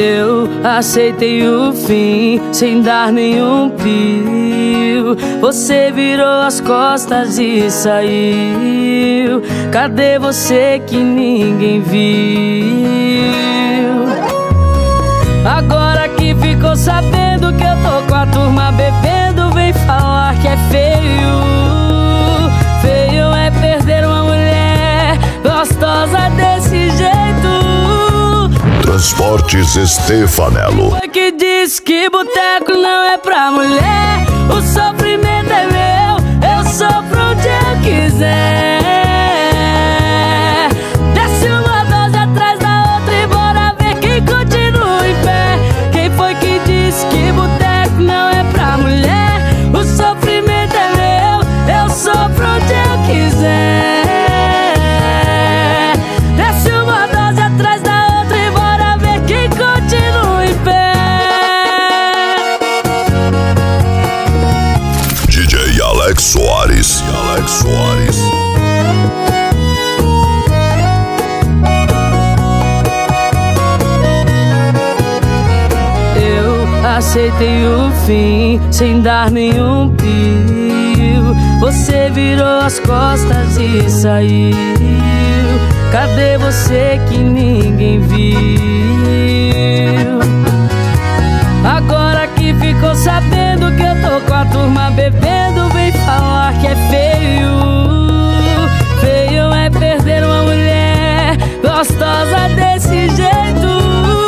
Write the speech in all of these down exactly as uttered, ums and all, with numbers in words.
Eu aceitei o fim sem dar nenhum pio. Você virou as costas e saiu. Cadê você que ninguém viu? Agora que ficou sabendo que eu tô com a turma bebendo, vem falar que é feio. Feio é perder uma mulher gostosa desse jeito. Transportes Stefanello. Foi que diz que boteco não é pra mulher. O sofrimento é meu, eu sofro onde eu quiser. Desce uma dose atrás da outra e bora ver quem continua em pé. Quem foi que disse que boteco não é pra mulher? O sofrimento é meu, eu sofro onde eu quiser. Desce uma dose atrás da outra e bora ver quem continua em pé. D J Alex Soares. Alex Soares. Aceitei o fim sem dar nenhum pio. Você virou as costas e saiu. Cadê você que ninguém viu? Agora que ficou sabendo que eu tô com a turma bebendo, vem falar que é feio. Feio é perder uma mulher gostosa desse jeito.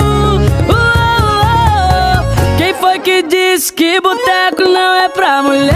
Quem foi que disse que boteco não é pra mulher?